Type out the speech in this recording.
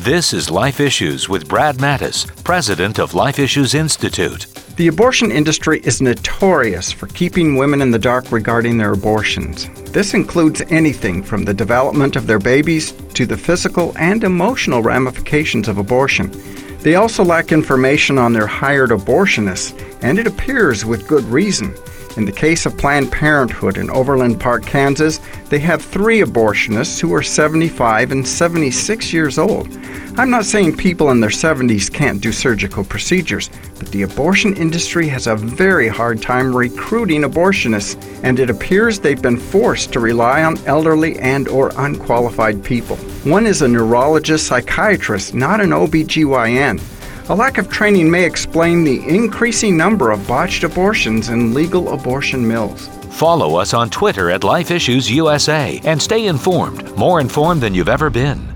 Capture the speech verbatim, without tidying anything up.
This is Life Issues with Brad Mattis, president of Life Issues Institute. The abortion industry is notorious for keeping women in the dark regarding their abortions. This includes anything from the development of their babies to the physical and emotional ramifications of abortion. They also lack information on their hired abortionists, and it appears with good reason. In the case of Planned Parenthood in Overland Park, Kansas, they have three abortionists who are seventy-five and seventy-six years old. I'm not saying people in their seventies can't do surgical procedures, but the abortion industry has a very hard time recruiting abortionists, and it appears they've been forced to rely on elderly and or unqualified people. One is a neurologist psychiatrist, not an O B G Y N. A lack of training may explain the increasing number of botched abortions in legal abortion mills. Follow us on Twitter at Life Issues U S A and stay informed, more informed than you've ever been.